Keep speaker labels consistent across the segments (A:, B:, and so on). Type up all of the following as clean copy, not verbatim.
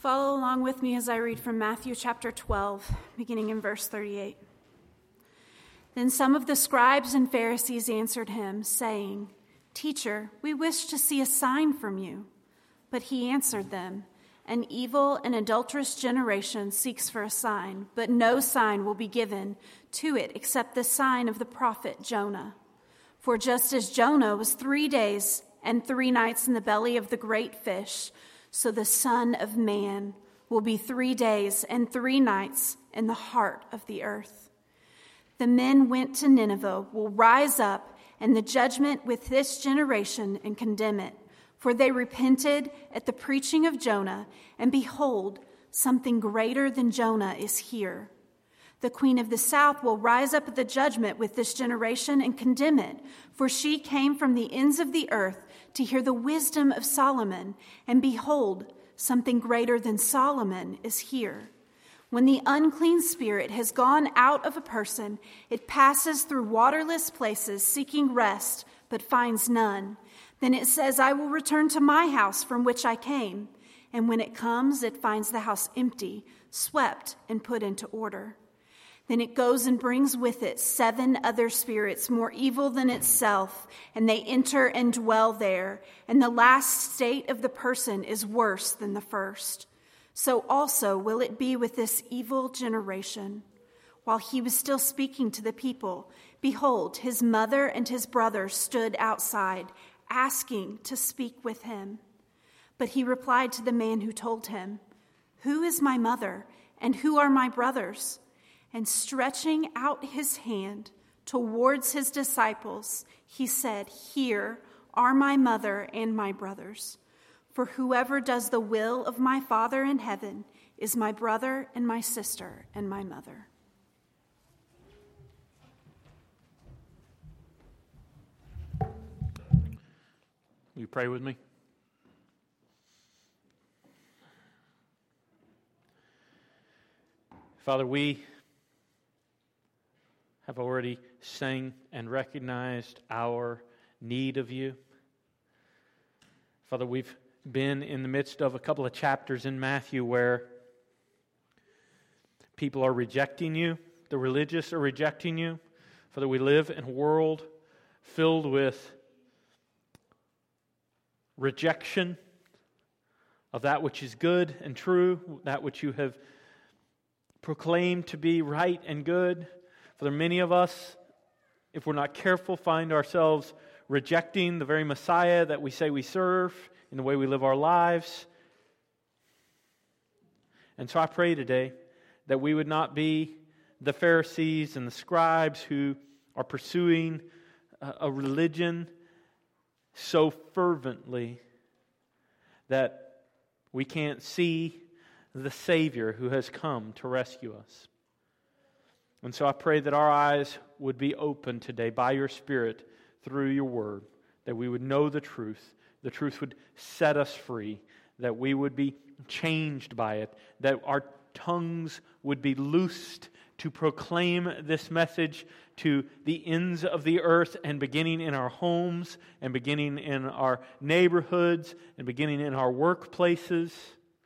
A: Follow along with me as I read from Matthew chapter 12, beginning in verse 38. Then some of the scribes and Pharisees answered him, saying, "Teacher, we wish to see a sign from you." But he answered them, "An evil and adulterous generation seeks for a sign, but no sign will be given to it except the sign of the prophet Jonah. For just as Jonah was 3 days and 3 nights in the belly of the great fish, so the Son of Man will be 3 days and 3 nights in the heart of the earth. The men went to Nineveh will rise up and the judgment with this generation and condemn it. For they repented at the preaching of Jonah, and behold, something greater than Jonah is here. The queen of the south will rise up at the judgment with this generation and condemn it. For she came from the ends of the earth to hear the wisdom of Solomon, and behold, something greater than Solomon is here. When the unclean spirit has gone out of a person, it passes through waterless places seeking rest, but finds none. Then it says, 'I will return to my house from which I came.' And when it comes, it finds the house empty, swept, and put into order. Then it goes and brings with it 7 other spirits more evil than itself, and they enter and dwell there. And the last state of the person is worse than the first. So also will it be with this evil generation." While he was still speaking to the people, behold, his mother and his brothers stood outside, asking to speak with him. But he replied to the man who told him, "Who is my mother, and who are my brothers?" And stretching out his hand towards his disciples, he said, "Here are my mother and my brothers. For whoever does the will of my Father in heaven is my brother and my sister and my mother."
B: Will you pray with me? Father, we have already sang and recognized our need of you. Father, we've been in the midst of a couple of chapters in Matthew where people are rejecting you. The religious are rejecting you. Father, we live in a world filled with rejection of that which is good and true, that which you have proclaimed to be right and good. Father, many of us, if we're not careful, find ourselves rejecting the very Messiah that we say we serve in the way we live our lives. And so I pray today that we would not be the Pharisees and the scribes who are pursuing a religion so fervently that we can't see the Savior who has come to rescue us. And so I pray that our eyes would be open today by your Spirit through your word, that we would know the truth would set us free, that we would be changed by it, that our tongues would be loosed to proclaim this message to the ends of the earth, and beginning in our homes, and beginning in our neighborhoods, and beginning in our workplaces,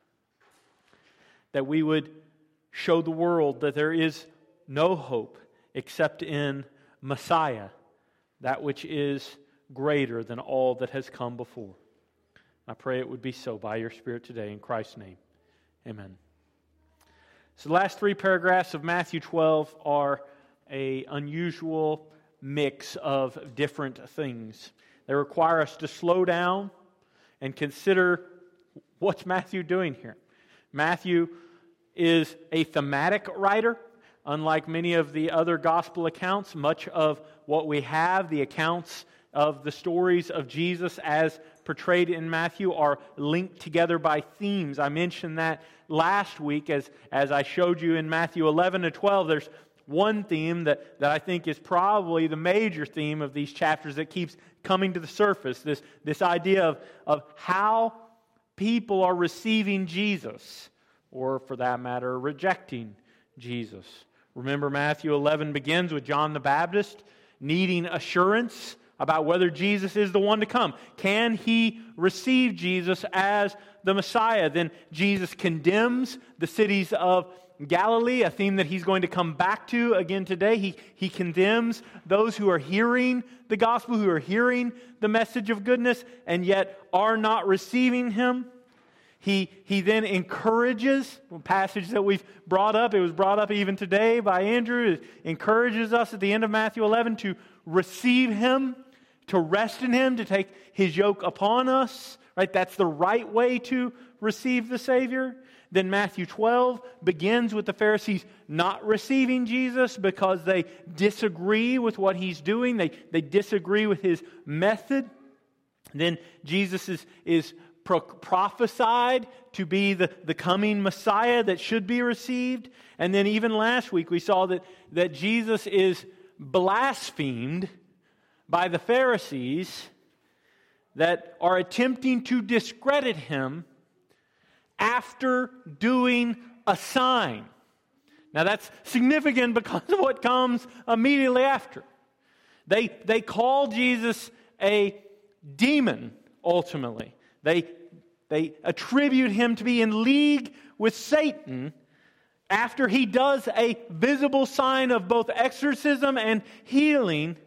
B: that we would show the world that there is no hope except in Messiah, that which is greater than all that has come before. I pray it would be so by your Spirit today, in Christ's name. Amen. So the last 3 paragraphs of Matthew 12 are an unusual mix of different things. They require us to slow down and consider, what's Matthew doing here? Matthew is a thematic writer. Unlike many of the other gospel accounts, much of what we have, the accounts of the stories of Jesus as portrayed in Matthew, are linked together by themes. I mentioned that last week as I showed you in Matthew 11 to 12. There's one theme that I think is probably the major theme of these chapters that keeps coming to the surface. This idea of how people are receiving Jesus, or for that matter, rejecting Jesus. Remember, Matthew 11 begins with John the Baptist needing assurance about whether Jesus is the one to come. Can he receive Jesus as the Messiah, then Jesus condemns the cities of Galilee, a theme that he's going to come back to again today. He condemns those who are hearing the gospel, who are hearing the message of goodness, and yet are not receiving him. He then encourages, a passage that we've brought up, it was brought up even today by Andrew, it encourages us at the end of Matthew 11 to receive him, to rest in him, to take his yoke upon us. Right? That's the right way to receive the Savior. Then Matthew 12 begins with the Pharisees not receiving Jesus because they disagree with what he's doing. They disagree with his method. Then Jesus is prophesied to be the coming Messiah that should be received. And then even last week we saw that Jesus is blasphemed by the Pharisees that are attempting to discredit him after doing a sign. Now that's significant because of what comes immediately after. They call Jesus a demon, ultimately. They attribute him to be in league with Satan after he does a visible sign of both exorcism and healing,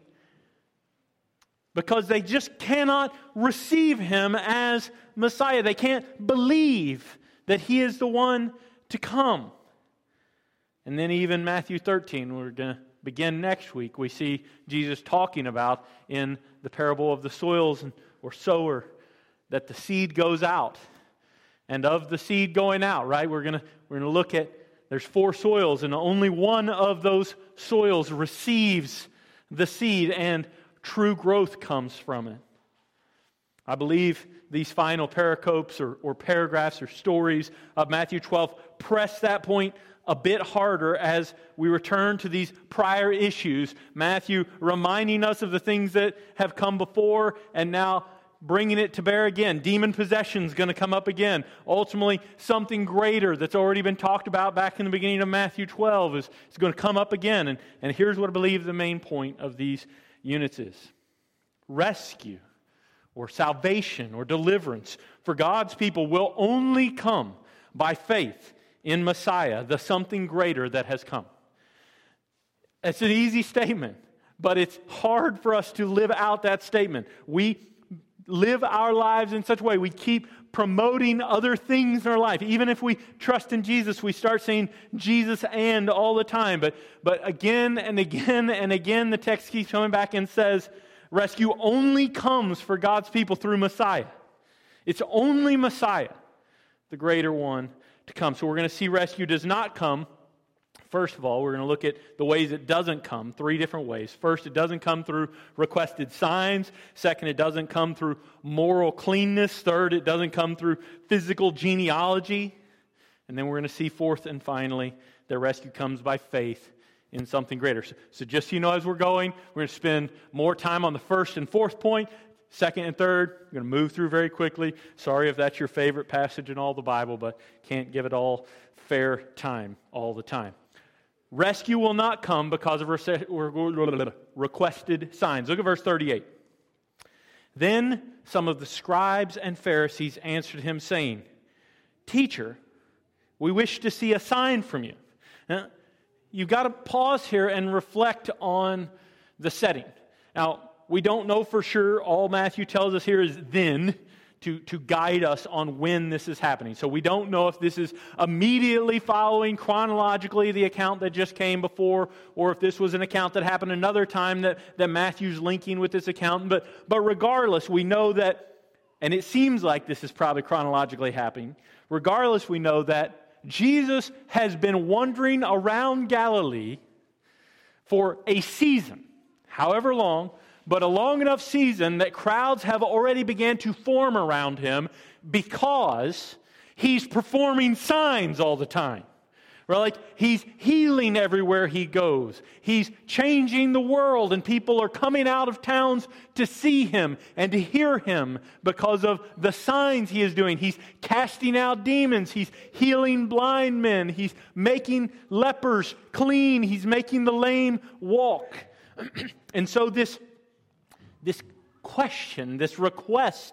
B: because they just cannot receive him as Messiah. They can't believe that he is the one to come. And then even Matthew 13, we're going to begin next week, we see Jesus talking about in the parable of the soils or sower, that the seed goes out. And of the seed going out, right, we're going to look at, there's 4 soils, and only one of those soils receives the seed, and true growth comes from it. I believe these final pericopes or paragraphs or stories of Matthew 12 press that point a bit harder as we return to these prior issues. Matthew reminding us of the things that have come before, and now bringing it to bear again. Demon possession is going to come up again. Ultimately, something greater that's already been talked about back in the beginning of Matthew 12 is going to come up again. And here's what I believe the main point of these units is. Rescue or salvation or deliverance for God's people will only come by faith in Messiah, the something greater that has come. It's an easy statement, but it's hard for us to live out that statement. We live our lives in such a way, we keep promoting other things in our life. Even if we trust in Jesus, we start saying Jesus and all the time. But again and again and again, the text keeps coming back and says, rescue only comes for God's people through Messiah. It's only Messiah, the greater one, to come. So we're going to see rescue does not come. First of all, we're going to look at the ways it doesn't come, 3 different ways. First, it doesn't come through requested signs. Second, it doesn't come through moral cleanness. Third, it doesn't come through physical genealogy. And then we're going to see fourth and finally, that rescue comes by faith in something greater. So just so you know, as we're going to spend more time on the first and fourth point. Second and third, we're going to move through very quickly. Sorry if that's your favorite passage in all the Bible, but can't give it all fair time all the time. Rescue will not come because of requested signs. Look at verse 38. Then some of the scribes and Pharisees answered him, saying, Teacher, we wish to see a sign from you. Now, you've got to pause here and reflect on the setting. Now, we don't know for sure. All Matthew tells us here is then, to guide us on when this is happening. So we don't know if this is immediately following chronologically the account that just came before, or if this was an account that happened another time that Matthew's linking with this account. But regardless, we know that, and it seems like this is probably chronologically happening, regardless, we know that Jesus has been wandering around Galilee for a season, however long, but a long enough season that crowds have already began to form around him because he's performing signs all the time. Right? Like he's healing everywhere he goes. He's changing the world, and people are coming out of towns to see him and to hear him because of the signs he is doing. He's casting out demons. He's healing blind men. He's making lepers clean. He's making the lame walk. And so this question, this request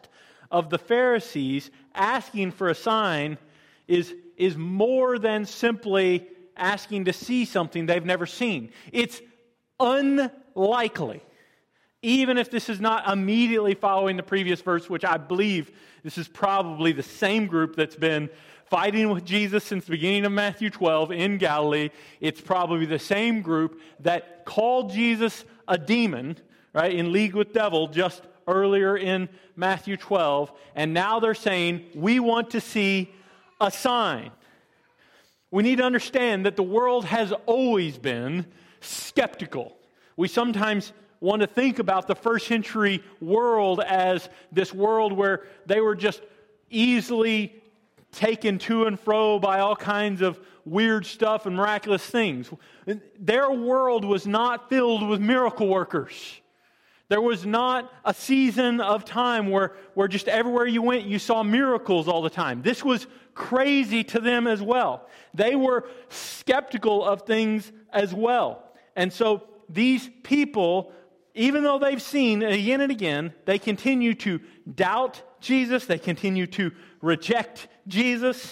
B: of the Pharisees asking for a sign is more than simply asking to see something they've never seen. It's unlikely, even if this is not immediately following the previous verse, which I believe this is probably the same group that's been fighting with Jesus since the beginning of Matthew 12 in Galilee. It's probably the same group that called Jesus a demon, right, in league with devil just earlier in Matthew 12. And now they're saying, we want to see a sign. We need to understand that the world has always been skeptical. We sometimes want to think about the first century world as this world where they were just easily taken to and fro by all kinds of weird stuff and miraculous things. Their world was not filled with miracle workers. There was not a season of time where just everywhere you went, you saw miracles all the time. This was crazy to them as well. They were skeptical of things as well. And so these people, even though they've seen again and again, they continue to doubt Jesus. They continue to reject Jesus.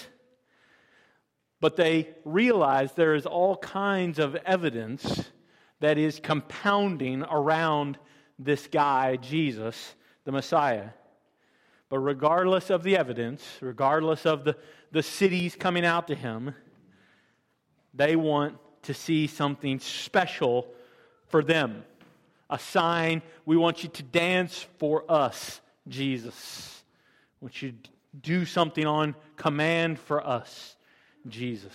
B: But they realize there is all kinds of evidence that is compounding around this guy, Jesus, the Messiah. But regardless of the evidence, regardless of the cities coming out to him, they want to see something special for them. A sign. We want you to dance for us, Jesus. We want you to do something on command for us, Jesus.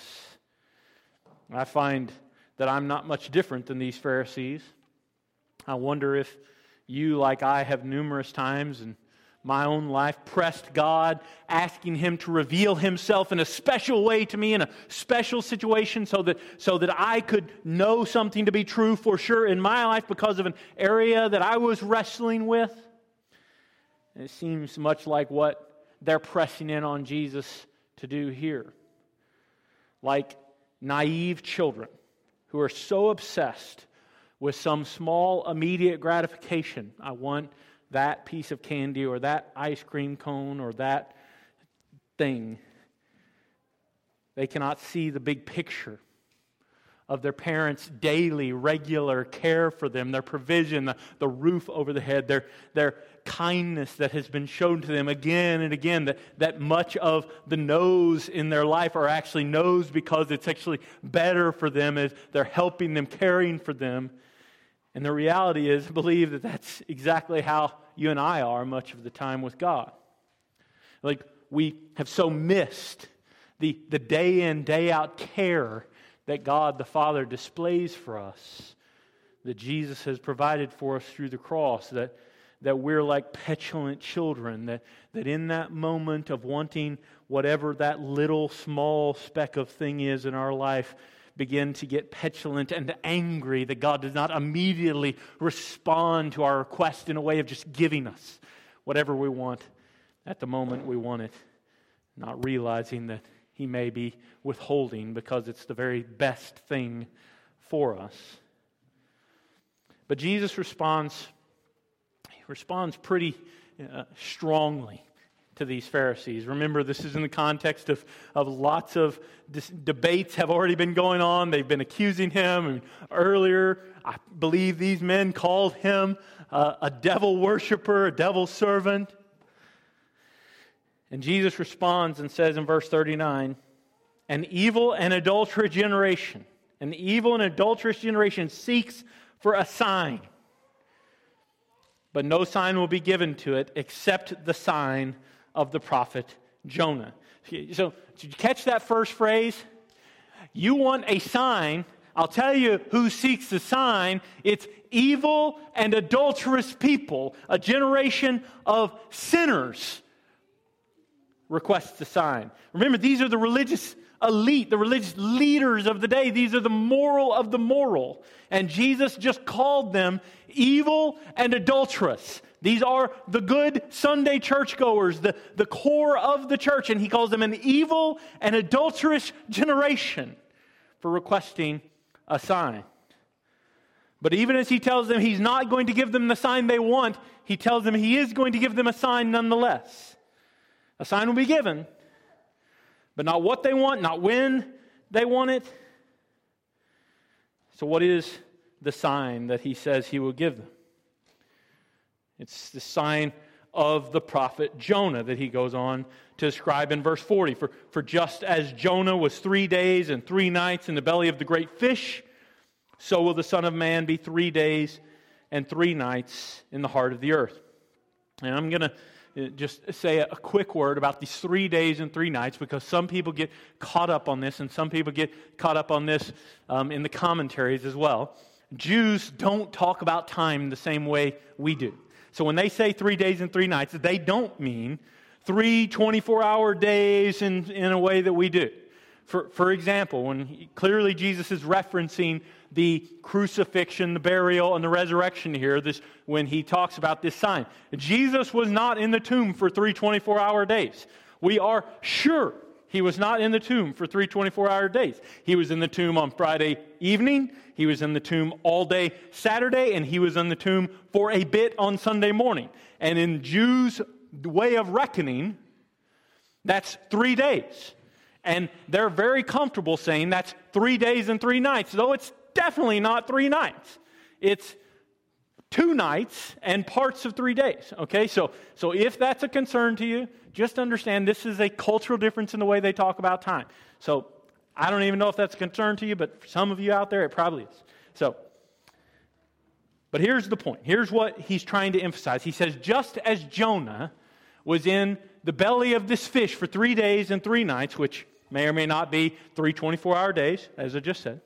B: I find that I'm not much different than these Pharisees. I wonder if you, like I, have numerous times in my own life pressed God, asking Him to reveal Himself in a special way to me in a special situation so that I could know something to be true for sure in my life because of an area that I was wrestling with. And it seems much like what they're pressing in on Jesus to do here. Like naive children who are so obsessed with some small immediate gratification. I want that piece of candy or that ice cream cone or that thing. They cannot see the big picture of their parents' daily, regular care for them, their provision, the roof over the head, their kindness that has been shown to them again and again, that much of the no's in their life are actually no's because it's actually better for them as they're helping them, caring for them. And the reality is, I believe that that's exactly how you and I are much of the time with God. Like, we have so missed the day in, day out care that God the Father displays for us, that Jesus has provided for us through the cross, that we're like petulant children, that in that moment of wanting whatever that little small speck of thing is in our life, begin to get petulant and angry that God does not immediately respond to our request in a way of just giving us whatever we want at the moment we want it, not realizing that He may be withholding because it's the very best thing for us. But Jesus responds pretty strongly to these Pharisees. Remember, this is in the context of lots of debates have already been going on. They've been accusing Him. And earlier, I believe these men called Him a devil worshiper, a devil servant. And Jesus responds and says in verse 39, an evil and adulterous generation seeks for a sign, but no sign will be given to it except the sign of the prophet Jonah. So, did you catch that first phrase? You want a sign. I'll tell you who seeks the sign. It's evil and adulterous people. A generation of sinners requests a sign. Remember, these are the religious elite, the religious leaders of the day. These are the moral of the moral. And Jesus just called them evil and adulterous. These are the good Sunday churchgoers, the core of the church. And He calls them an evil and adulterous generation for requesting a sign. But even as he tells them he's not going to give them the sign they want, he tells them he is going to give them a sign nonetheless. A sign will be given, but not what they want, not when they want it. So what is the sign that he says he will give them? It's the sign of the prophet Jonah that he goes on to describe in verse 40. For just as Jonah was 3 days and 3 nights in the belly of the great fish, so will the Son of Man be 3 days and 3 nights in the heart of the earth. And I'm going to just say a quick word about these 3 days and 3 nights, because some people get caught up on this, and some people get caught up on this in the commentaries as well. Jews don't talk about time the same way we do. So when they say 3 days and 3 nights, they don't mean 3 24-hour days in a way that we do. For example, when clearly Jesus is referencing the crucifixion, the burial, and the resurrection here, when he talks about this sign. Jesus was not in the tomb for 3 24-hour days. We are sure he was not in the tomb for 3 24-hour days. He was in the tomb on Friday evening, he was in the tomb all day Saturday, and he was in the tomb for a bit on Sunday morning. And in Jews' way of reckoning, that's 3 days. And they're very comfortable saying that's 3 days and 3 nights, though it's definitely not 3 nights. It's 2 nights and parts of 3 days. Okay, so if that's a concern to you, just understand this is a cultural difference in the way they talk about time. So I don't even know if that's a concern to you, but for some of you out there, it probably is. But here's the point. Here's what he's trying to emphasize. He says, just as Jonah was in the belly of this fish for 3 days and 3 nights, which may or may not be 3 24-hour days, as I just said,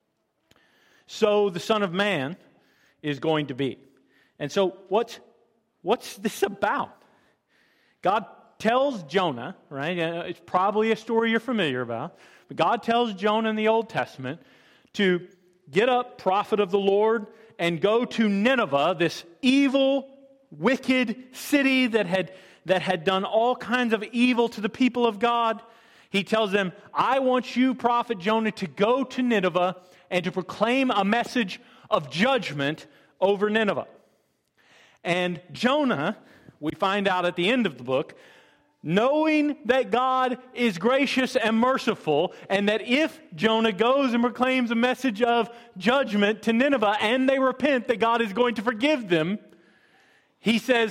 B: so the Son of Man is going to be. And so what's this about? God tells Jonah, right? It's probably a story you're familiar about. But God tells Jonah in the Old Testament to get up, prophet of the Lord, and go to Nineveh, this evil, wicked city that had done all kinds of evil to the people of God. He tells them, I want you, prophet Jonah, to go to Nineveh and to proclaim a message of judgment over Nineveh. And Jonah, we find out at the end of the book, knowing that God is gracious and merciful, and that if Jonah goes and proclaims a message of judgment to Nineveh and they repent, that God is going to forgive them, he says,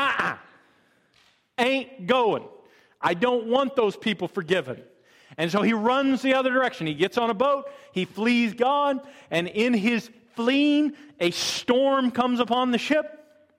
B: ain't going. I don't want those people forgiven. And so he runs the other direction. He gets on a boat, he flees God, and in his fleeing, a storm comes upon the ship.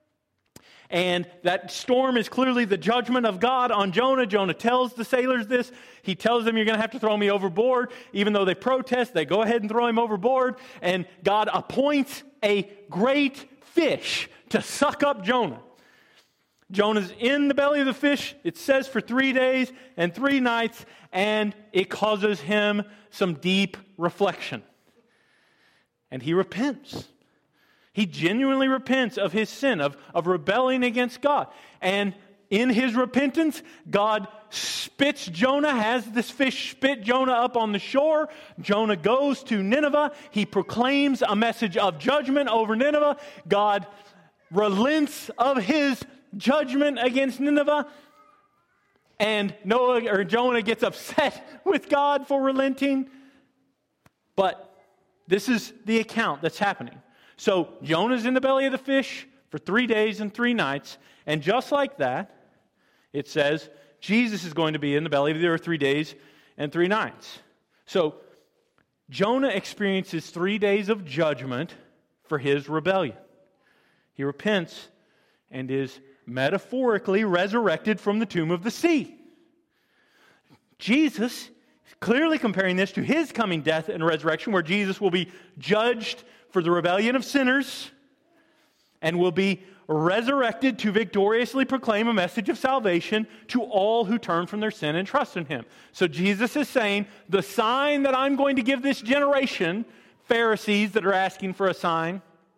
B: And that storm is clearly the judgment of God on Jonah. Jonah tells the sailors this. He tells them, you're going to have to throw me overboard. Even though they protest, they go ahead and throw him overboard. And God appoints a great fish to suck up Jonah. Jonah's in the belly of the fish, it says, for 3 days and 3 nights, and it causes him some deep reflection. And he repents. He genuinely repents of his sin, of rebelling against God. And in his repentance, God spits Jonah, has this fish spit Jonah up on the shore. Jonah goes to Nineveh. He proclaims a message of judgment over Nineveh. God relents of his judgment against Nineveh. And Jonah gets upset with God for relenting. But this is the account that's happening. So Jonah's in the belly of the fish for 3 days and 3 nights. And just like that, it says Jesus is going to be in the belly of the earth 3 days and 3 nights. So Jonah experiences 3 days of judgment for his rebellion. He repents and is metaphorically resurrected from the tomb of the sea. Jesus is clearly comparing this to his coming death and resurrection, where Jesus will be judged for the rebellion of sinners and will be resurrected to victoriously proclaim a message of salvation to all who turn from their sin and trust in him. So Jesus is saying, the sign that I'm going to give this generation, Pharisees that are asking for a sign,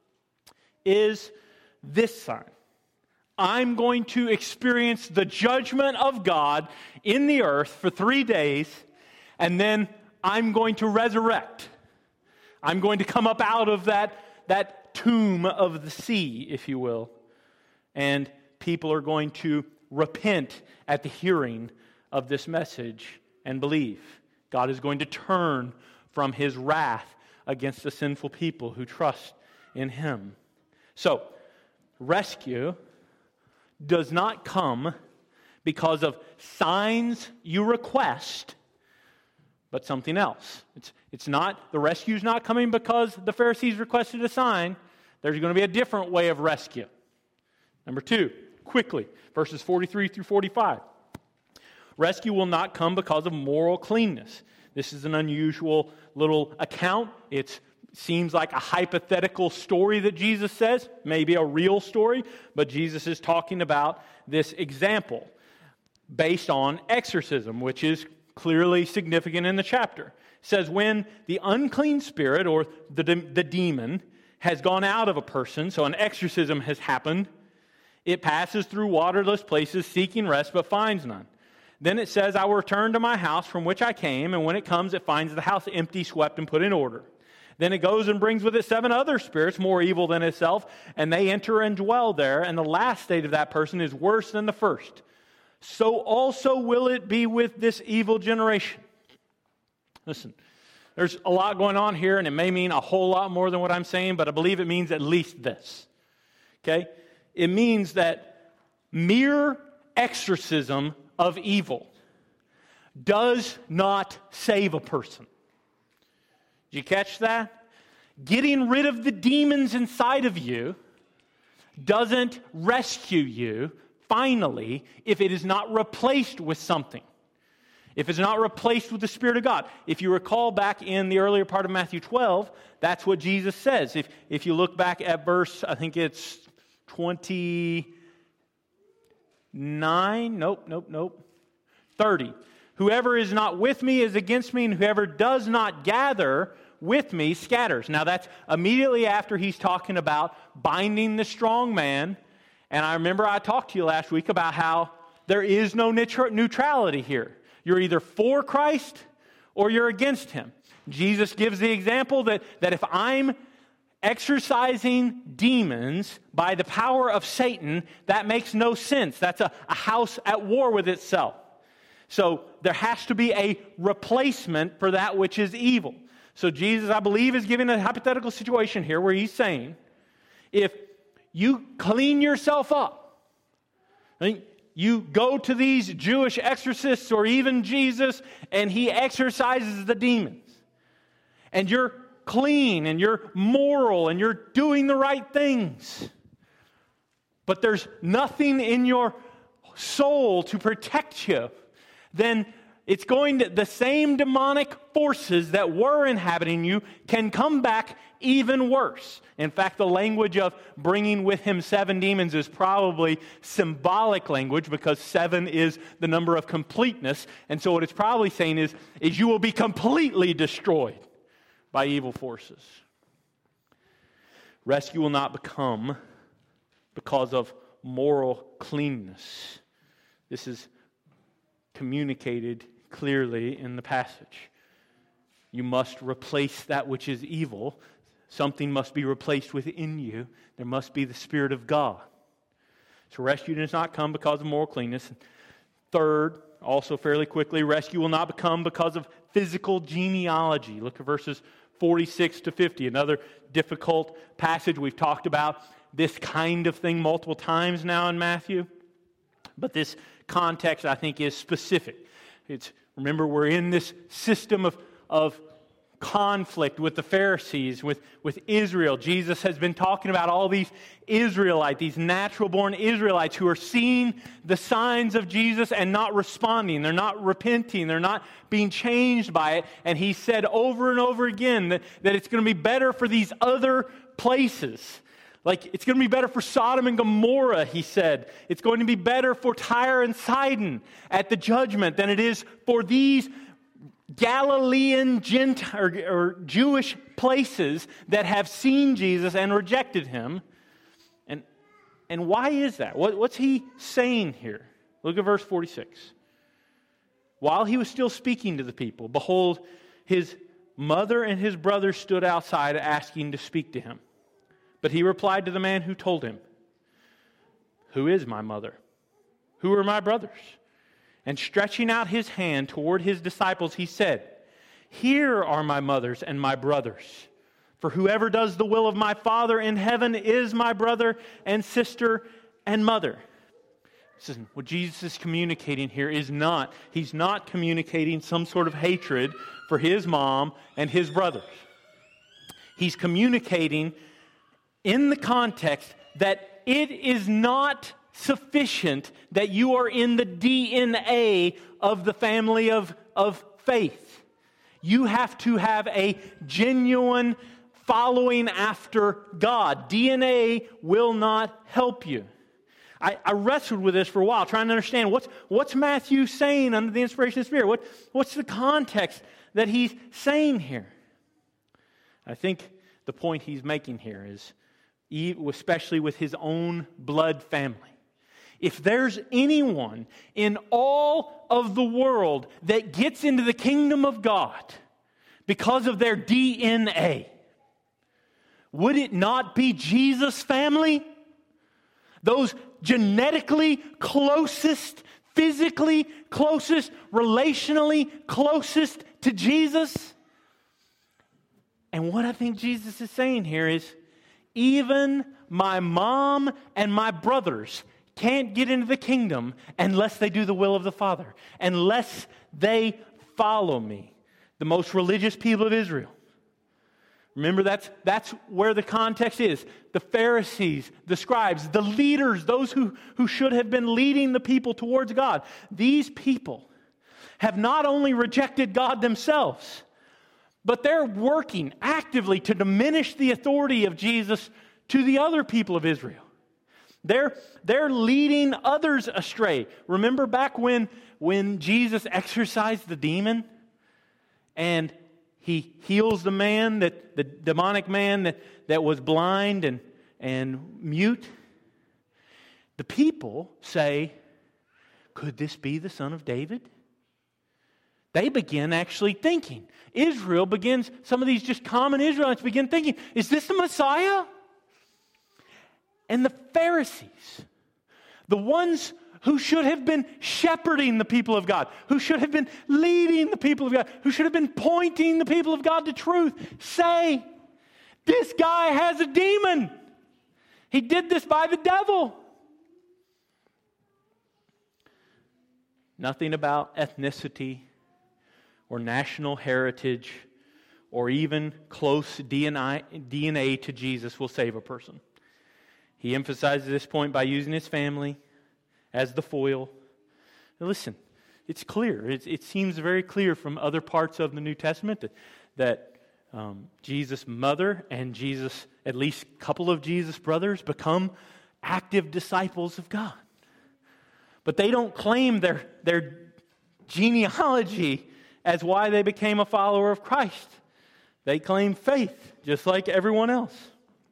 B: is this sign. I'm going to experience the judgment of God in the earth for 3 days, and then I'm going to resurrect. I'm going to come up out of that that tomb of the sea, if you will. And people are going to repent at the hearing of this message and believe. God is going to turn from His wrath against the sinful people who trust in Him. So, rescue does not come because of signs you request, but something else. It's not, the rescue's not coming because the Pharisees requested a sign. There's going to be a different way of rescue. Number 2, quickly, verses 43 through 45. Rescue will not come because of moral cleanness. This is an unusual little account. It seems like a hypothetical story that Jesus says, maybe a real story, but Jesus is talking about this example based on exorcism, which is clearly significant in the chapter. It says, when the unclean spirit or the demon has gone out of a person, so an exorcism has happened, it passes through waterless places seeking rest but finds none. Then it says, I will return to my house from which I came, and when it comes, it finds the house empty, swept, and put in order. Then it goes and brings with it 7 other spirits more evil than itself, and they enter and dwell there, and the last state of that person is worse than the first. So also will it be with this evil generation. Listen, there's a lot going on here, and it may mean a whole lot more than what I'm saying, but I believe it means at least this. Okay? It means that mere exorcism of evil does not save a person. Did you catch that? Getting rid of the demons inside of you doesn't rescue you, finally, if it is not replaced with something. If it's not replaced with the Spirit of God. If you recall back in the earlier part of Matthew 12, that's what Jesus says. If you look back at verse, I think it's 29, 30. Whoever is not with me is against me, and whoever does not gather with me scatters. Now that's immediately after he's talking about binding the strong man. And I remember I talked to you last week about how there is no neutrality here. You're either for Christ or you're against Him. Jesus gives the example that if I'm exorcising demons by the power of Satan, that makes no sense. That's a house at war with itself. So there has to be a replacement for that which is evil. So Jesus, I believe, is giving a hypothetical situation here where He's saying, if you clean yourself up, you go to these Jewish exorcists or even Jesus, and He exorcises the demons, and you're clean and you're moral and you're doing the right things, but there's nothing in your soul to protect you, then it's going to, the same demonic forces that were inhabiting you can come back even worse. In fact, the language of bringing with Him 7 demons is probably symbolic language, because 7 is the number of completeness. And so what it's probably saying is you will be completely destroyed by evil forces. Rescue will not become because of moral cleanness. This is communicated clearly in the passage. You must replace that which is evil. Something must be replaced within you. There must be the Spirit of God. So rescue does not come because of moral cleanness. Third, also fairly quickly, rescue will not become because of physical genealogy. Look at verses 46 to 50. Another difficult passage. We've talked about this kind of thing multiple times now in Matthew. But this context, I think, is specific. Remember, we're in this system of conflict with the Pharisees, with Israel. Jesus has been talking about all these Israelites, these natural-born Israelites who are seeing the signs of Jesus and not responding. They're not repenting. They're not being changed by it. And He said over and over again that it's going to be better for these other places. Like, it's going to be better for Sodom and Gomorrah, He said. It's going to be better for Tyre and Sidon at the judgment than it is for these Galilean or Jewish places that have seen Jesus and rejected Him. And why is that? What's He saying here? Look at verse 46. While He was still speaking to the people, behold, His mother and His brothers stood outside asking to speak to Him. But he replied to the man who told him, "Who is my mother? Who are my brothers?" And stretching out his hand toward his disciples, he said, "Here are my mothers and my brothers. For whoever does the will of my Father in heaven is my brother and sister and mother." Listen, what Jesus is communicating here is he's not communicating some sort of hatred for his mom and his brothers. He's communicating in the context that it is not sufficient that you are in the DNA of the family of faith. You have to have a genuine following after God. DNA will not help you. I wrestled with this for a while, trying to understand what's Matthew saying under the inspiration of the Spirit. What's the context that he's saying here? I think the point he's making here is, especially with his own blood family, if there's anyone in all of the world that gets into the kingdom of God because of their DNA, would it not be Jesus' family? Those genetically closest, physically closest, relationally closest to Jesus? And what I think Jesus is saying here is, even my mom and my brothers can't get into the kingdom unless they do the will of the Father, unless they follow me. The most religious people of Israel. Remember, that's where the context is. The Pharisees, the scribes, the leaders, those who should have been leading the people towards God. These people have not only rejected God themselves, but they're working actively to diminish the authority of Jesus to the other people of Israel. They're leading others astray. Remember back when Jesus exorcised the demon and he heals the man, the demonic man that was blind and mute? The people say, "Could this be the son of David?" They begin actually thinking. Some of these just common Israelites begin thinking, "Is this the Messiah?" And the Pharisees, the ones who should have been shepherding the people of God, who should have been leading the people of God, who should have been pointing the people of God to truth, say, "This guy has a demon. He did this by the devil." Nothing about ethnicity or national heritage or even close DNA to Jesus will save a person. He emphasizes this point by using his family as the foil. Now listen, it's clear. It seems very clear from other parts of the New Testament that Jesus' mother and at least a couple of Jesus' brothers become active disciples of God. But they don't claim their genealogy as why they became a follower of Christ. They claim faith, just like everyone else.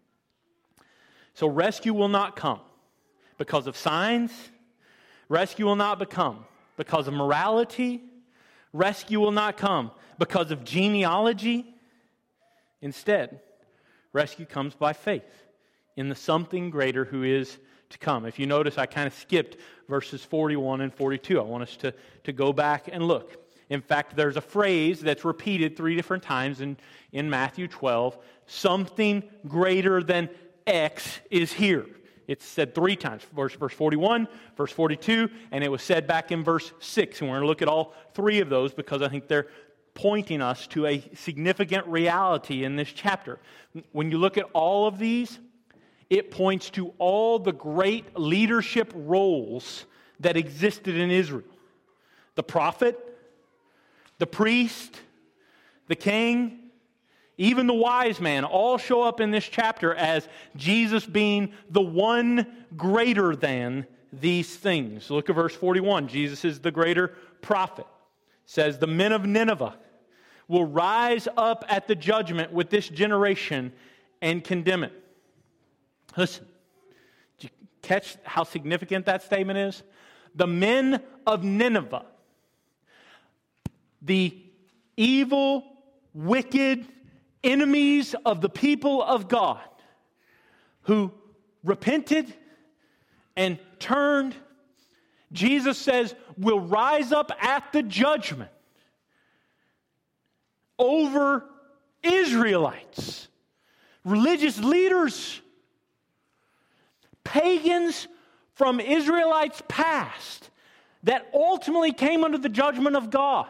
B: So rescue will not come because of signs. Rescue will not come because of morality. Rescue will not come because of genealogy. Instead, rescue comes by faith in the something greater who is to come. If you notice, I kind of skipped verses 41 and 42. I want us to go back and look. In fact, there's a phrase that's repeated 3 different times in Matthew 12. Something greater than X is here. It's said 3 times. Verse 41, verse 42, and it was said back in verse 6. And we're going to look at all 3 of those because I think they're pointing us to a significant reality in this chapter. When you look at all of these, it points to all the great leadership roles that existed in Israel. The prophet, the priest, the king, even the wise man, all show up in this chapter as Jesus being the one greater than these things. Look at verse 41. Jesus is the greater prophet. It says, "The men of Nineveh will rise up at the judgment with this generation and condemn it." Listen, did you catch how significant that statement is? The men of Nineveh, the evil, wicked enemies of the people of God, who repented and turned, Jesus says, will rise up at the judgment over Israelites, religious leaders, pagans from Israelites past that ultimately came under the judgment of God.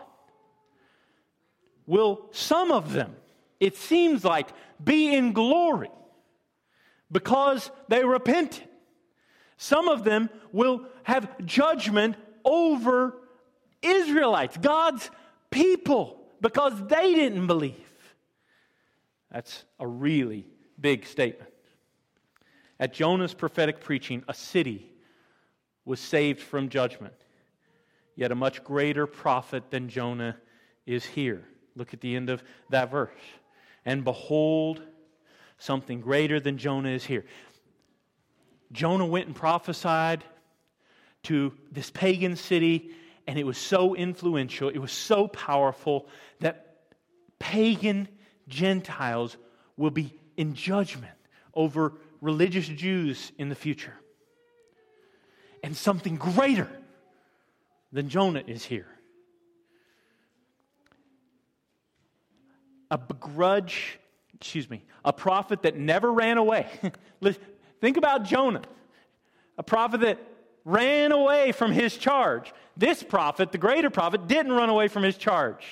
B: Will some of them, it seems like, be in glory because they repented? Some of them will have judgment over Israelites, God's people, because they didn't believe. That's a really big statement. At Jonah's prophetic preaching, a city was saved from judgment. Yet a much greater prophet than Jonah is here. Look at the end of that verse. And behold, something greater than Jonah is here. Jonah went and prophesied to this pagan city, and it was so influential, it was so powerful that pagan Gentiles will be in judgment over religious Jews in the future. And something greater than Jonah is here. A prophet that never ran away. Think about Jonah, a prophet that ran away from his charge. This prophet, the greater prophet, didn't run away from his charge.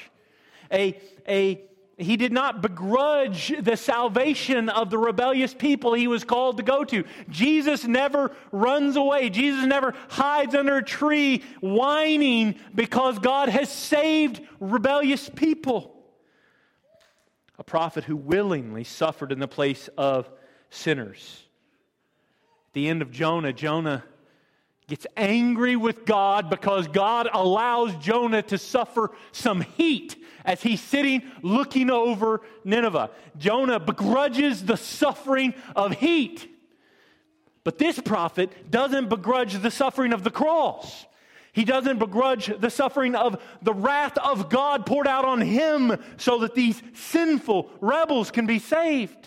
B: He did not begrudge the salvation of the rebellious people he was called to go to. Jesus never runs away. Jesus never hides under a tree whining because God has saved rebellious people. A prophet who willingly suffered in the place of sinners. At the end of Jonah, Jonah gets angry with God because God allows Jonah to suffer some heat as he's sitting looking over Nineveh. Jonah begrudges the suffering of heat. But this prophet doesn't begrudge the suffering of the cross. He doesn't begrudge the suffering of the wrath of God poured out on him so that these sinful rebels can be saved.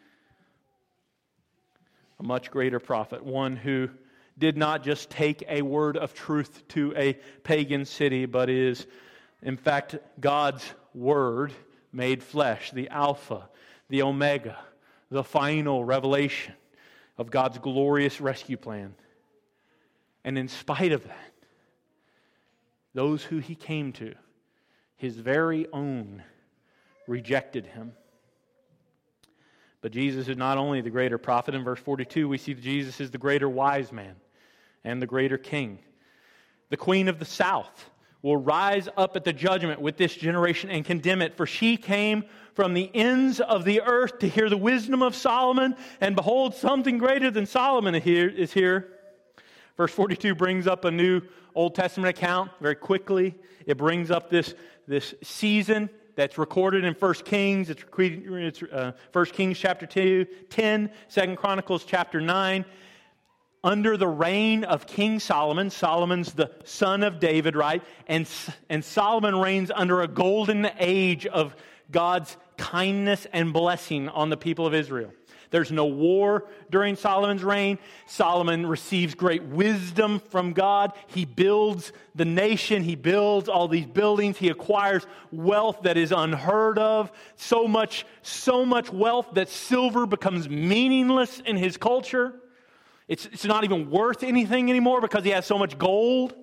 B: A much greater prophet, one who did not just take a word of truth to a pagan city, but is, in fact, God's word made flesh, the Alpha, the Omega, the final revelation of God's glorious rescue plan. And in spite of that, those who he came to, his very own, rejected him. But Jesus is not only the greater prophet. In verse 42, we see that Jesus is the greater wise man and the greater king. The queen of the south will rise up at the judgment with this generation and condemn it, for she came from the ends of the earth to hear the wisdom of Solomon, and behold, something greater than Solomon is here. Verse 42 brings up a new Old Testament account very quickly. It brings up this season that's recorded in 1 Kings. It's 1 Kings chapter 10, 2 Chronicles chapter 9. Under the reign of King Solomon, Solomon's the son of David, right? And Solomon reigns under a golden age of God's kindness and blessing on the people of Israel. There's no war during Solomon's reign. Solomon receives great wisdom from God. He builds the nation. He builds all these buildings. He acquires wealth that is unheard of. So much wealth that silver becomes meaningless in his culture. It's not even worth anything anymore because he has so much gold.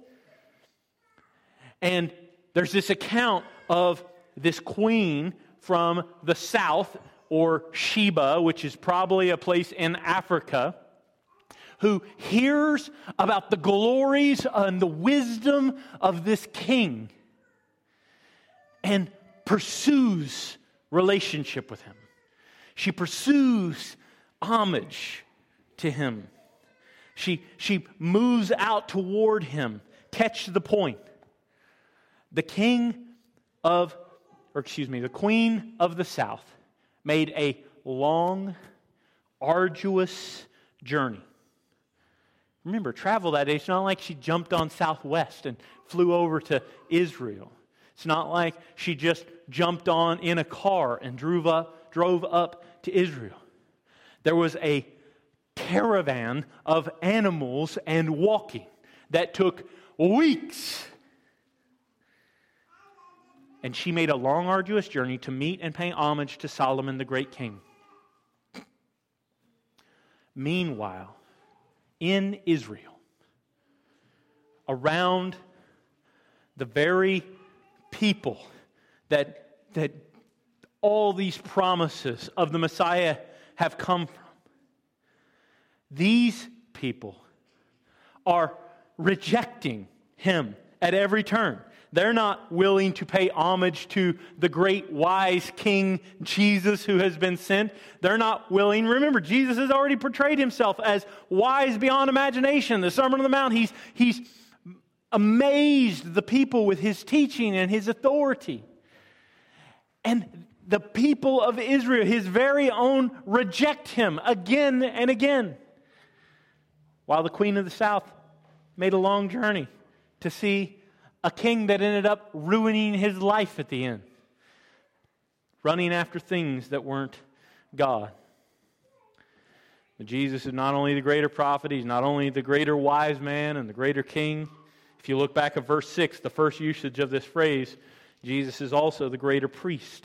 B: And there's this account of this queen from the south, or Sheba, which is probably a place in Africa, who hears about the glories and the wisdom of this king and pursues relationship with him. She pursues homage to him. She moves out toward him. Catch the point. The queen of the south made a long, arduous journey. Remember, travel that day, it's not like she jumped on Southwest and flew over to Israel. It's not like she just jumped on in a car and drove up to Israel. There was a caravan of animals and walking that took weeks. And she made a long, arduous journey to meet and pay homage to Solomon, the great king. Meanwhile, in Israel, around the very people that all these promises of the Messiah have come from, these people are rejecting Him at every turn. They're not willing to pay homage to the great wise King Jesus who has been sent. They're not willing. Remember, Jesus has already portrayed Himself as wise beyond imagination. The Sermon on the Mount, He's amazed the people with His teaching and His authority. And the people of Israel, His very own, reject Him again and again. While the Queen of the South made a long journey to see a king that ended up ruining his life at the end, running after things that weren't God. But Jesus is not only the greater prophet, He's not only the greater wise man and the greater king. If you look back at verse 6, the first usage of this phrase, Jesus is also the greater priest.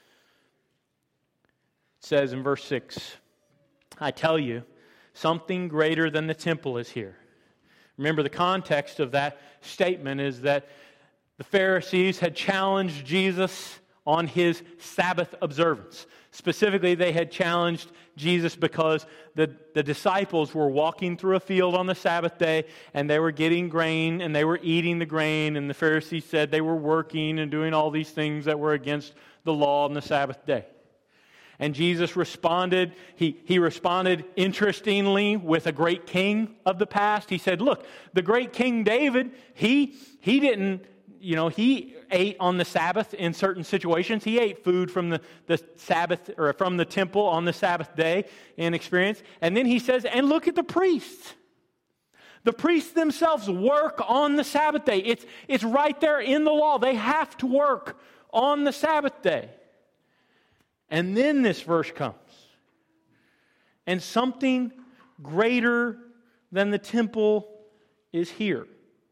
B: It says in verse 6, I tell you, something greater than the temple is here. Remember, the context of that statement is that the Pharisees had challenged Jesus on His Sabbath observance. Specifically, they had challenged Jesus because the disciples were walking through a field on the Sabbath day and they were getting grain and they were eating the grain, and the Pharisees said they were working and doing all these things that were against the law on the Sabbath day. And Jesus responded, he responded interestingly with a great king of the past. He said, look, the great King David, he didn't, he ate on the Sabbath in certain situations. He ate food from the Sabbath, or from the temple on the Sabbath day in experience. And then he says, and look at the priests. The priests themselves work on the Sabbath day. It's right there in the law. They have to work on the Sabbath day. And then this verse comes. And something greater than the temple is here.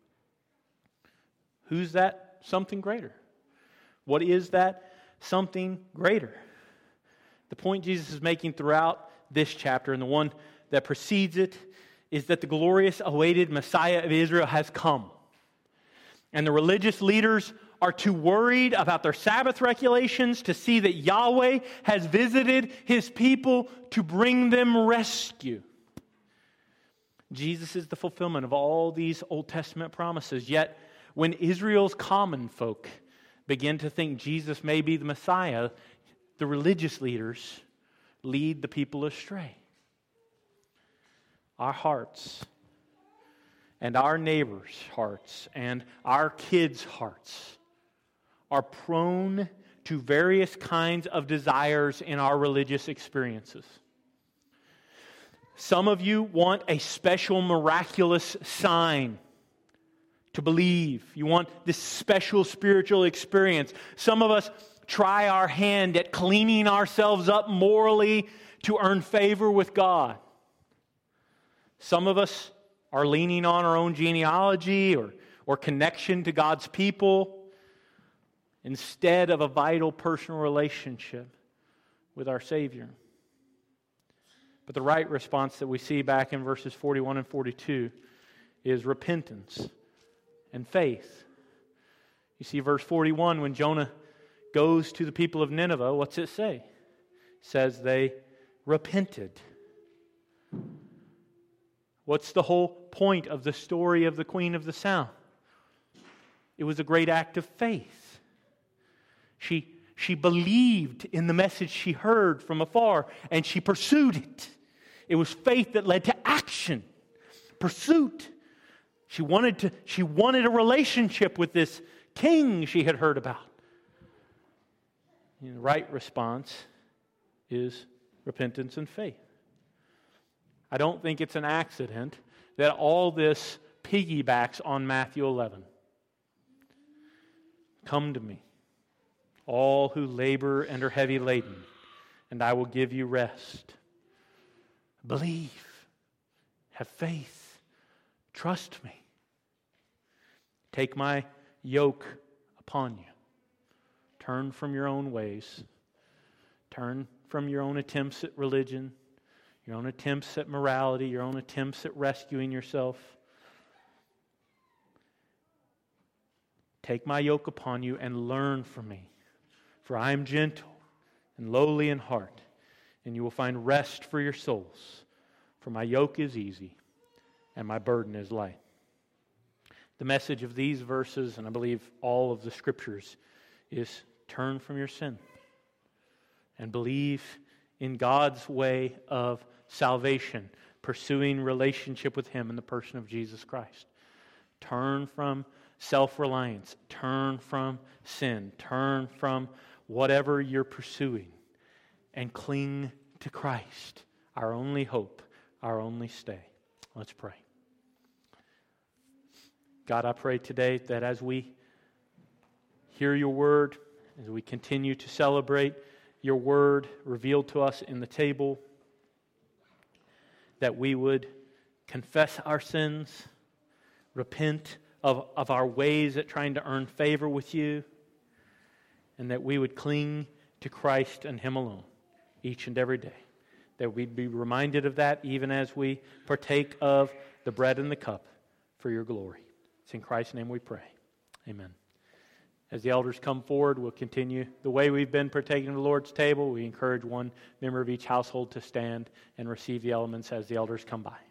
B: Who's that something greater? What is that something greater? The point Jesus is making throughout this chapter, and the one that precedes it, is that the glorious awaited Messiah of Israel has come. And the religious leaders are too worried about their Sabbath regulations to see that Yahweh has visited His people to bring them rescue. Jesus is the fulfillment of all these Old Testament promises. Yet, when Israel's common folk begin to think Jesus may be the Messiah, the religious leaders lead the people astray. Our hearts, and our neighbors' hearts, and our kids' hearts are prone to various kinds of desires in our religious experiences. Some of you want a special miraculous sign to believe. You want this special spiritual experience. Some of us try our hand at cleaning ourselves up morally to earn favor with God. Some of us are leaning on our own genealogy or connection to God's people instead of a vital personal relationship with our Savior. But the right response that we see back in verses 41 and 42 is repentance and faith. You see, verse 41, when Jonah goes to the people of Nineveh, what's it say? It says they repented. What's the whole point of the story of the Queen of the South? It was a great act of faith. She believed in the message she heard from afar, and she pursued it. It was faith that led to action, pursuit. She wanted a relationship with this king she had heard about. And the right response is repentance and faith. I don't think it's an accident that all this piggybacks on Matthew 11. Come to me, all who labor and are heavy laden, and I will give you rest. Believe Have faith. Trust me. Take my yoke upon you. Turn from your own ways. Turn from your own attempts at religion, your own attempts at morality, your own attempts at rescuing yourself. Take my yoke upon you and learn from me, for I am gentle and lowly in heart, and you will find rest for your souls. For my yoke is easy and my burden is light. The message of these verses, and I believe all of the Scriptures, is turn from your sin and believe in God's way of salvation, pursuing relationship with Him in the person of Jesus Christ. Turn from self-reliance. Turn from sin. Turn from whatever you're pursuing and cling to Christ, our only hope, our only stay. Let's pray. God, I pray today that as we hear your word, as we continue to celebrate your word revealed to us in the table, that we would confess our sins, repent of our ways at trying to earn favor with you, and that we would cling to Christ and Him alone each and every day. That we'd be reminded of that even as we partake of the bread and the cup for your glory. It's in Christ's name we pray. Amen. As the elders come forward, we'll continue the way we've been partaking of the Lord's table. We encourage one member of each household to stand and receive the elements as the elders come by.